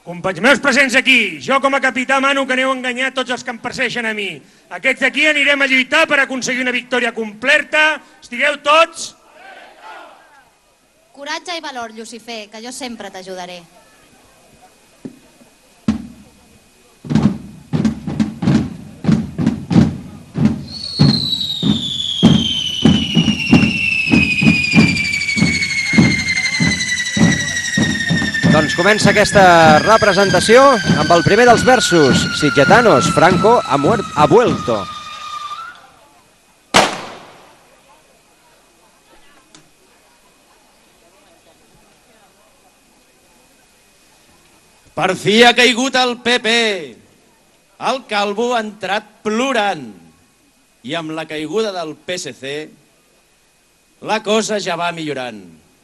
Companys meus presents aquí, jo com a capità mano que aneu a enganyar tots els que em persegueixen a mi. Aquests d'aquí anirem a lluitar per aconseguir una victòria completa. Estigueu tots? Coratge i valor, Llucifer, que jo sempre t'ajudaré. Doncs comença aquesta representació amb el primer dels versos, Sitgetanos, Franco ha vuelto. Per fi ha caigut el PP. El Calvo ha entrat plorant. I amb la caiguda del PSC, la cosa ja va millorant.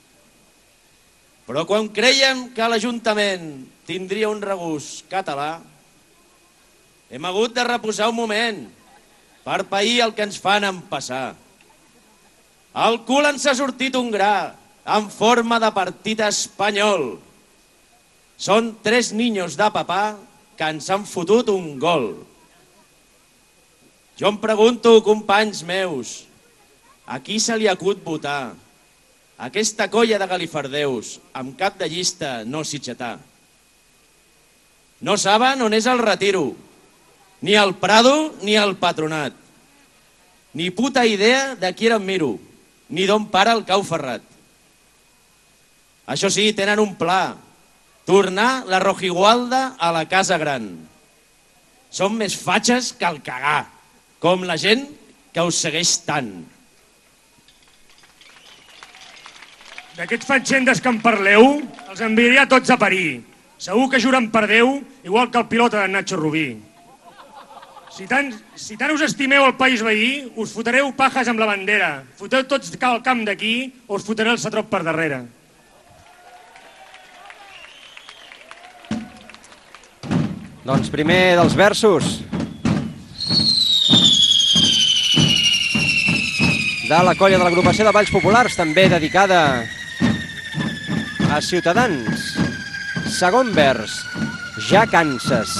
Però quan creiem que l'Ajuntament tindria un regust català, hem hagut de reposar un moment per pair el que ens fan empassar. Al cul ens ha sortit un gra en forma de partit espanyol. Són 3 niños de papà que ens han fotut un gol. Jo em pregunto, companys meus, a qui se li acut votar? Aquesta colla de galifardeus, amb cap de llista no sitgetà. No saben on és el retiro, ni el Prado ni el Patronat. Ni puta idea de qui era en Miro, ni d'on para el cau ferrat. Això sí, tenen un pla, tornar la Rojigualda a la Casa Gran. Són més fatxes que el cagar, com la gent que us segueix tant. D'aquests fatxendes que en parleu, els enviaria tots a parir. Segur que juren per Déu, igual que el pilota de Nacho Rubí. Si tant us estimeu el país veí, us fotreu pajes amb la bandera. Foteu tots al camp d'aquí o us fotré el satrop per darrere. Doncs primer dels versos de la colla de l'agrupació de Balls Populars, també dedicada a Ciutadans. Segon vers, ja canses.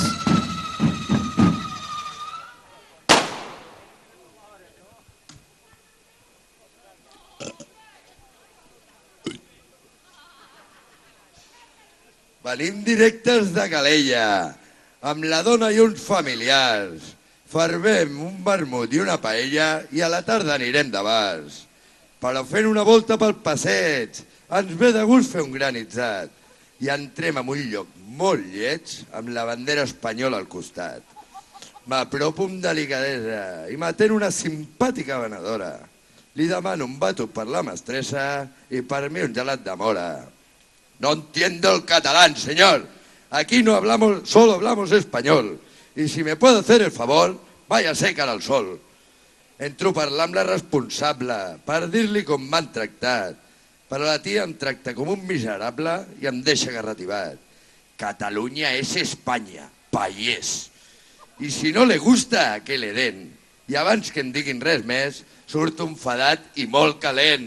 Venim directes de Calella, amb la dona i uns familiars. Fervem un vermut i una paella i a la tarda anirem de bars. Però fent una volta pel passeig, ens ve de gust fer un granitzat. I entrem en un lloc molt lleig amb la bandera espanyola al costat. M'apropo amb delicadesa i m'atén una simpàtica venedora. Li demano un bato per la mestressa i per mi un gelat de mora. No entiendo el catalán, señor. Aquí no hablamos, solo hablamos español. Y si me puede hacer el favor, váyase cara al sol. Entro a parlar amb la responsable per dir-li com m'han tractat. Però la tia em tracta com un miserable i em deixa garrativat. Cataluña es España, payés. I si no le gusta, que le den. I abans que em diguin res més, surto enfadat i molt calent.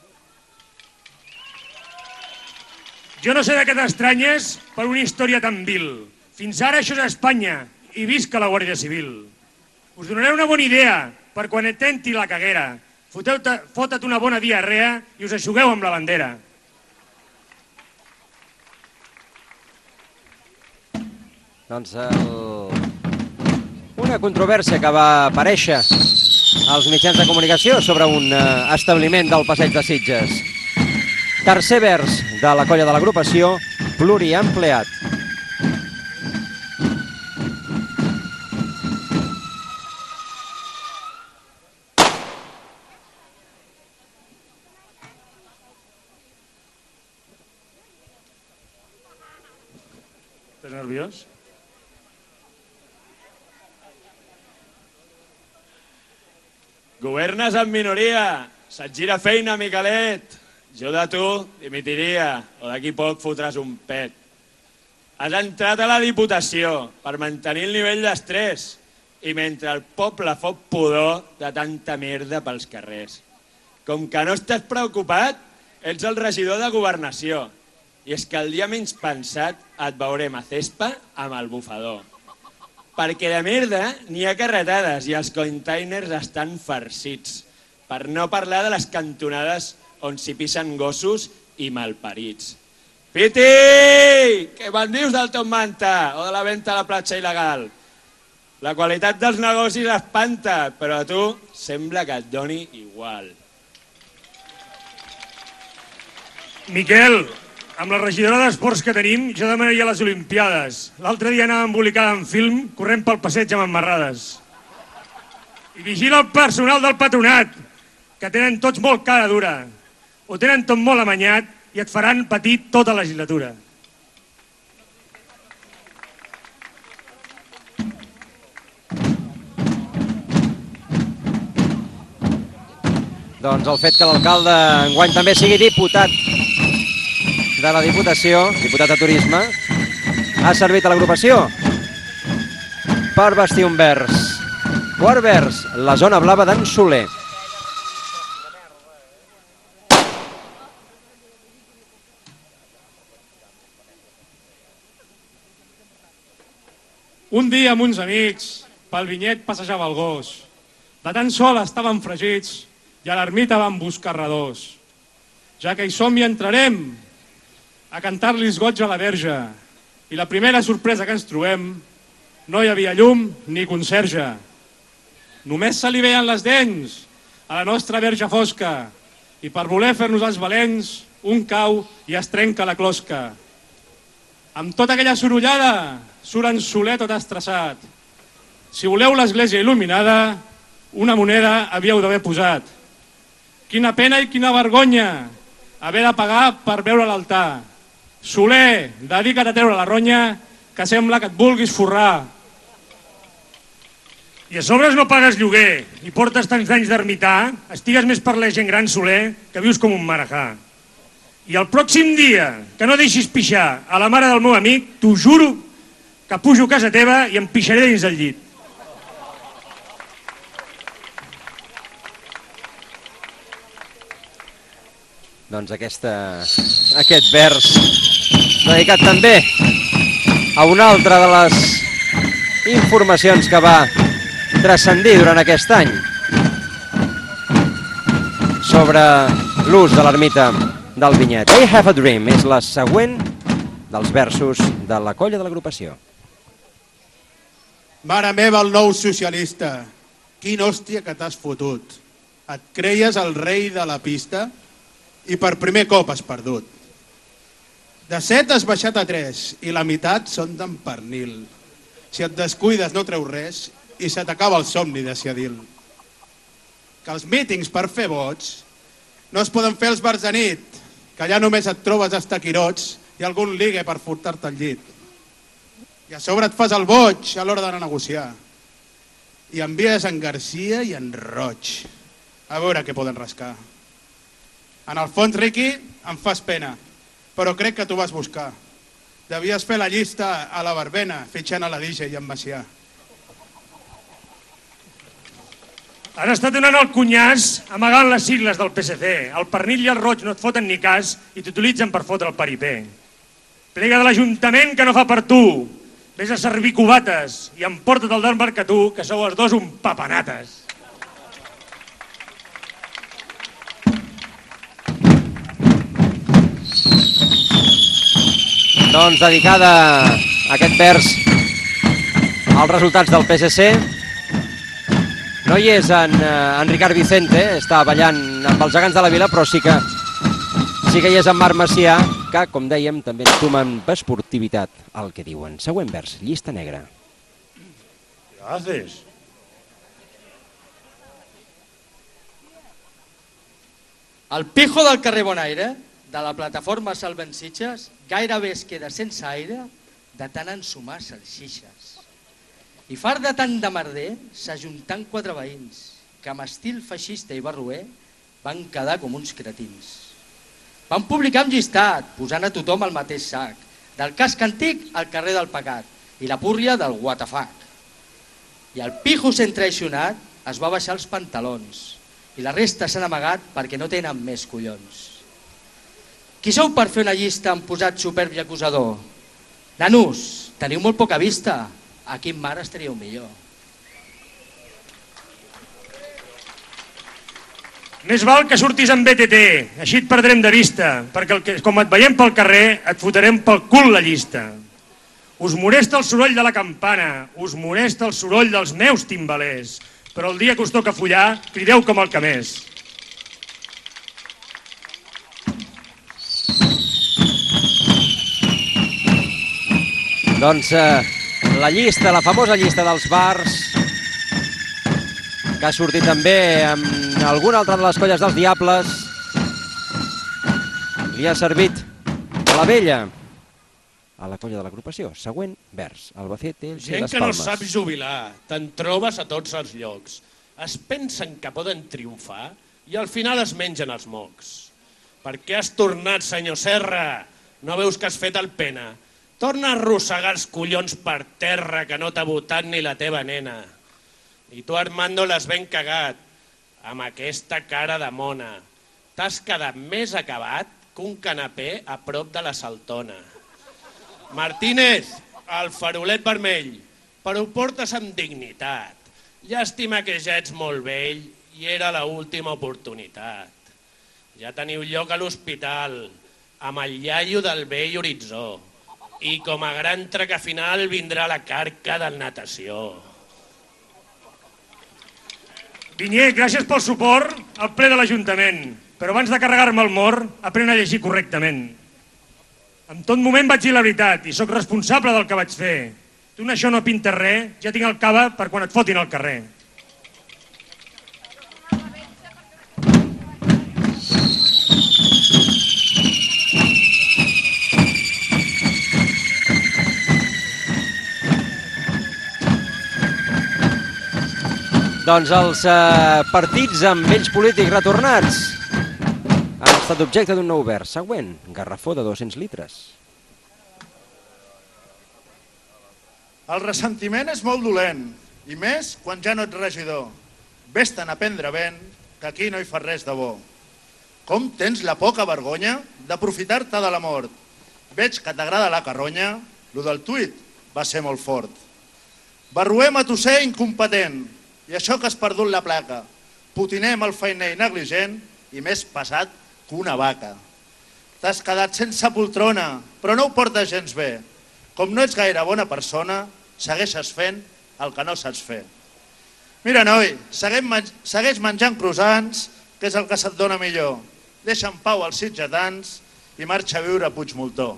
Jo no sé de què t'estranyes per una història tan vil. Fins ara això és Espanya i visca la Guàrdia Civil. Us donaré una bona idea per quan tenti la caguera. Fota't una bona diarrea i us aixugueu amb la bandera. Doncs una controvèrsia que va aparèixer als mitjans de comunicació sobre un establiment del Passeig de Sitges. Tercer vers de la colla de l'agrupació, pluriempleat. Estàs nerviós? Governes en minoria. Se't gira feina, Miquelet. Jo de tu dimitiria, o d'aquí poc fotràs un pet. Has entrat a la Diputació per mantenir el nivell d'estrès i mentre el poble fot pudor de tanta merda pels carrers. Com que no estàs preocupat, ets el regidor de Governació I és que el dia menys pensat et veurem a Cespa amb el bufador. Perquè de merda n'hi ha carretades i els containers estan farcits. Per no parlar de les cantonades on s'hi pisen gossos i malparits. Piti! Què me'n dius del Top Manta o de la venda a la platja il·legal? La qualitat dels negocis espanta, però a tu sembla que et doni igual. Miquel, amb la regidora d'esports que tenim, jo demanaria les Olimpiades. L'altre dia anava embolicada en film, corrent pel passeig amb emmarrades. I vigila el personal del patronat, que tenen tots molt cara dura. Ho tenen tot molt amanyat i et faran patir tota la legislatura. Doncs el fet que l'alcalde enguany també sigui diputat de la Diputació, diputat de Turisme, ha servit a l'agrupació per vestir un vers. Quart vers, la zona blava d'en Soler. Un dia amb uns amics, pel vinyet passejava el gos. De tan sol estaven fregits i a l'ermita van buscar redors. Ja que hi som i entrarem a cantar-li goig a la verge. I la primera sorpresa que ens trobem, no hi havia llum ni conserge. Només se li veien les dents a la nostra verge fosca i per voler fer-nos els valents, un cau i es trenca la closca. Amb tota aquella sorollada surt en Soler tot estressat. Si voleu l'església il·luminada, una moneda havíeu d'haver posat. Quina pena i quina vergonya haver de pagar per veure l'altar. Soler, dedica't a treure la ronya, que sembla que et vulguis forrar. I a sobres no pagues lloguer i portes tants d'anys d'ermità, estigues més per la gent gran, Soler, que vius com un marajà. I el pròxim dia que no deixis pixar a la mare del meu amic, t'ho juro que pujo a casa teva i em pixaré dins del llit. Doncs aquest vers dedicat també a una altra de les informacions que va transcendir durant aquest any sobre l'ús de l'ermita del vinyet. I Have a Dream és la següent dels versos de la colla de l'agrupació. Mare meva, el nou socialista, quin hòstia que t'has fotut. Et creies el rei de la pista i per primer cop has perdut. De 7 has baixat a 3 i la meitat són d'en pernil. Si et descuides no treus res i se t'acaba el somni de Siadil. Que els mítings per fer vots no es poden fer els bars de nit, que allà només et trobes estaquirots i algun ligue per furtar-te al llit. I a sobre et fas el boig a l'hora d'anar a negociar. I envies en Garcia i en Roig a veure què poden rascar. En el fons, Riqui, em fas pena, però crec que tu vas buscar. Devies fer la llista a la Barbena, fitxant a la DJ i en Macià. Has estat donant el cunyàs amagant les sigles del PSC. El pernil i el roig no et foten ni cas i t'utilitzen per fotre el paripé. Plega de l'Ajuntament que no fa per tu. Vés a servir cubates i emporta't el del mercatú, que sou els dos un papanates. Doncs dedicada a aquest vers als resultats del PSC. No hi és en Ricard Vicente, està ballant amb els gegants de la Vila, però sí que hi és en Marc Macià, que, com dèiem, també entuma amb esportivitat el que diuen. Següent vers, llista negra. Gràcies. El pijo del carrer Bonaire, de la plataforma Salven Sitges, gairebé es queda sense aire de tant ensumar salsitxes. I fart de tant de merder, s'ajuntant 4 veïns, que amb estil feixista i barroer van quedar com uns cretins. Van publicar un llistat, posant a tothom al mateix sac, del casc antic al carrer del pecat i la púrria del what the fuck. I el pijo sent traicionat es va baixar els pantalons i la resta s'han amagat perquè no tenen més collons. Qui sou per fer una llista amb posat superb i acusador? Nanos, teniu molt poca vista. A quin mar estaríeu millor? Més val que surtis amb BTT, així et perdrem de vista, perquè com et veiem pel carrer et fotrem pel cul la llista. Us molesta el soroll de la campana, us molesta el soroll dels meus timbalers, però el dia que us toca follar, crideu com el que més. Doncs la llista, la famosa llista dels bars, que ha sortit també amb alguna altra de les colles dels Diables, li ha servit a la vella, a la colla de l'agrupació. Següent vers, Albacete, Elche i Les Palmes. Gent que no sap jubilar, te'n trobes a tots els llocs. Es pensen que poden triomfar i al final es mengen els mocs. Per què has tornat, senyor Serra? No veus que has fet el pena? Torna a arrossegar els collons per terra que no t'ha votat ni la teva nena. I tu, Armando, l'has ben cagat, amb aquesta cara de mona. T'has quedat més acabat que un canapé a prop de la Saltona. Martínez, el farolet vermell, però ho portes amb dignitat. Llàstima que ja ets molt vell i era l'última oportunitat. Ja teniu lloc a l'hospital, amb el iaio del vell horitzó. I com a gran traca final vindrà la carca del natació. Vinyer, gràcies pel suport al ple de l'Ajuntament, però abans de carregar-me el mort, aprèn a llegir correctament. En tot moment vaig dir la veritat i sóc responsable del que vaig fer. Tu en això no pintes res, ja tinc el cava per quan et fotin al carrer. Doncs els partits amb vells polítics retornats han estat objecte d'un nou vers. Següent, garrafó de 200 litres. El ressentiment és molt dolent, i més quan ja no ets regidor. Vés-te'n a prendre vent, que aquí no hi fa res de bo. Com tens la poca vergonya d'aprofitar-te de la mort? Veig que t'agrada la carronya, lo del tuit va ser molt fort. Barruem a tu ser incompetent, i això que has perdut la placa. Potinem el feiner negligent i més passat que una vaca. T'has quedat sense poltrona, però no ho portes gens bé. Com no ets gaire bona persona, segueixes fent el que no saps fer. Mira, noi, segueix menjant croissants, que és el que se't dona millor. Deixa en pau els sitgetans i marxa a viure a Puigmoltó.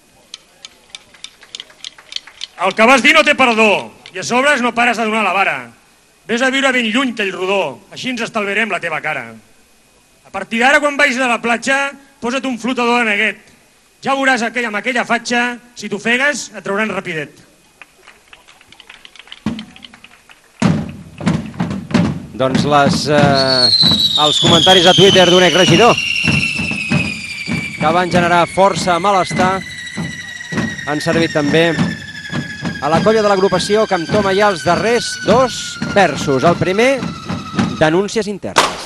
El que vas dir no té perdó, i a sobres no pares de donar la vara. Ves a viure ben lluny, Tellrodó, així ens estalviarem la teva cara. A partir d'ara, quan vagis a la platja, posa't un flotador de neguet. Ja veuràs amb aquella fatxa, si t'ofegues, et trauran rapidet. Doncs els comentaris a Twitter d'un exregidor que van generar força malestar han servit també a la colla de l'agrupació que entoma ja els darrers dos versos. El primer, denúncies internes.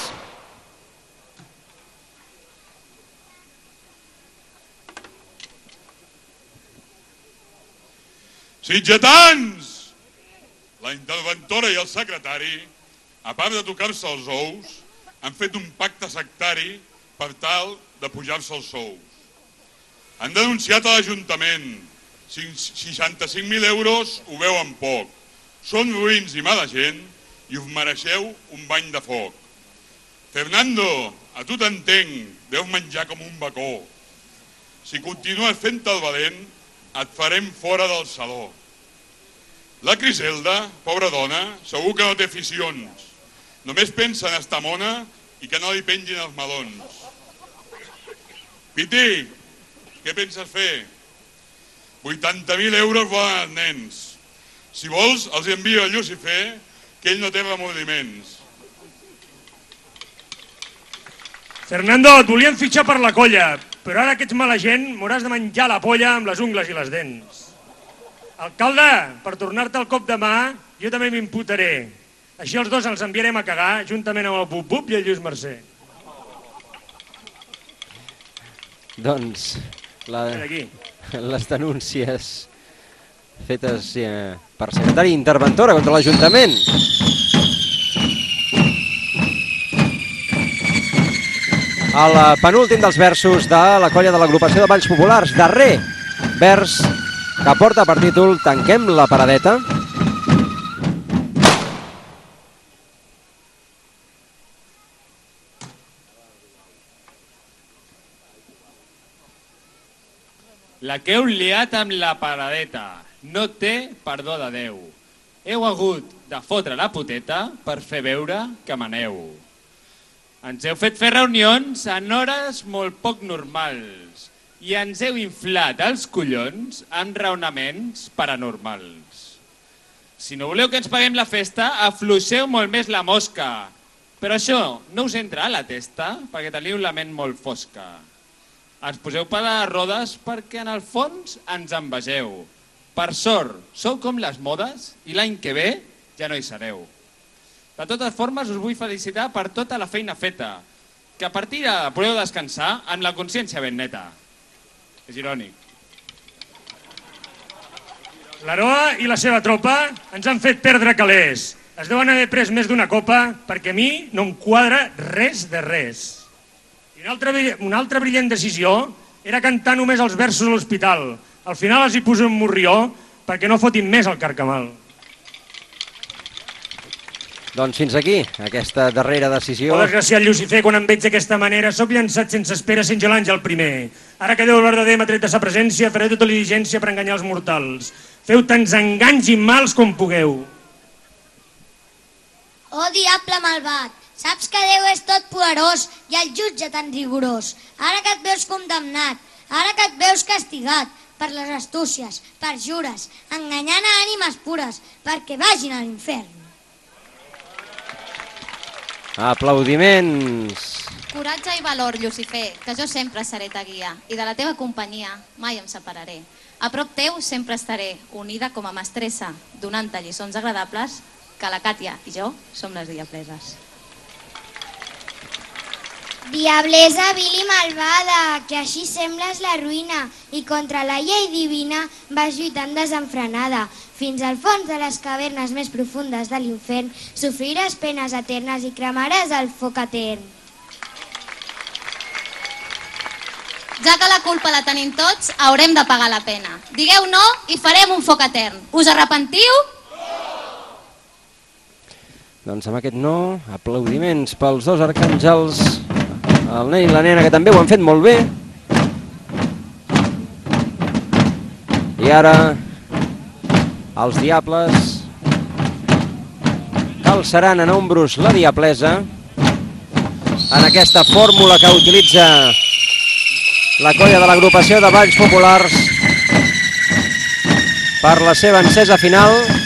Sitgetans! La interventora i el secretari, a part de tocar-se els ous, han fet un pacte sectari per tal de pujar-se els sous. Han denunciat a l'Ajuntament. 65.000 euros ho veuen poc. Són ruïns i mala gent i us mereixeu un bany de foc. Fernando, a tu t'entenc, deus menjar com un bacó. Si continues fent el valent, et farem fora del saló. La Criselda, pobra dona, segur que no té aficions. Només pensa en estar mona i que no li pengin els melons. Piti, què penses fer? 80.000 euros volen els nens. Si vols, els envio a Llucifer, que ell no té remordiments. Fernando, et volien fitxar per la colla, però ara que ets mala gent m'hauràs de menjar la polla amb les ungles i les dents. Alcalde, per tornar-te el cop de mà, jo també m'imputaré. Així els dos els enviarem a cagar, juntament amb el Bup-Bup i el Lluís Mercè. Doncs les denúncies fetes per secretari interventora contra l'Ajuntament. El penúltim dels versos de la colla de l'agrupació de Balls Populars, darrer vers que porta per títol Tanquem la paradeta. La que heu liat amb la paradeta no té perdó de Déu. Heu hagut de fotre la poteta per fer veure que maneu. Ens heu fet fer reunions en hores molt poc normals i ens heu inflat els collons amb raonaments paranormals. Si no voleu que ens paguem la festa, afluixeu molt més la mosca. Però això no us entra a la testa perquè teniu la ment molt fosca. Ens poseu per a rodes perquè en el fons ens envegeu. Per sort, sou com les modes i l'any que ve ja no hi sereu. De totes formes, us vull felicitar per tota la feina feta, que a partir d'ara podeu descansar amb la consciència ben neta. És irònic. L'Aroa i la seva tropa ens han fet perdre calés. Es deuen haver pres més d'una copa perquè a mi no em quadra res de res. Una altra brillant decisió era cantar només els versos a l'hospital. Al final els hi poso un morrió perquè no fotin més el carcamal. Doncs fins aquí, aquesta darrera decisió. Oh, desgraciat Llucifer, quan em veig d'aquesta manera, sóc llançat sense espera sent jo l'àngel primer. Ara que Déu el verdader m'ha tret de sa presència, faré tota la diligència per enganyar els mortals. Feu tants enganys i mals com pugueu. Oh, diable malvat! Saps que Déu és tot poderós i el jutge tan rigorós. Ara que et veus condemnat, ara que et veus castigat per les astúcies, perjures, enganyant a ànimes pures perquè vagin a l'infern. Aplaudiments. Coratge i valor, Llucifer, que jo sempre seré ta guia i de la teva companyia mai em separaré. A prop teu sempre estaré, unida com a mestressa, donant-te lliçons agradables que la Càtia i jo som les diableses. Diablesa vil i malvada, que així sembles la ruïna i contra la llei divina vas lluitant desenfrenada. Fins al fons de les cavernes més profundes de l'infern sofriràs penes eternes i cremaràs el foc etern. Ja que la culpa la tenim tots, haurem de pagar la pena. Digueu no i farem un foc etern. Us arrepentiu? Doncs amb aquest no, aplaudiments pels dos arcàngels, el nen i la nena, que també ho han fet molt bé. I ara, els diables calçaran en ombros la diablesa en aquesta fórmula que utilitza la colla de l'agrupació de Balls Populars per la seva encesa final.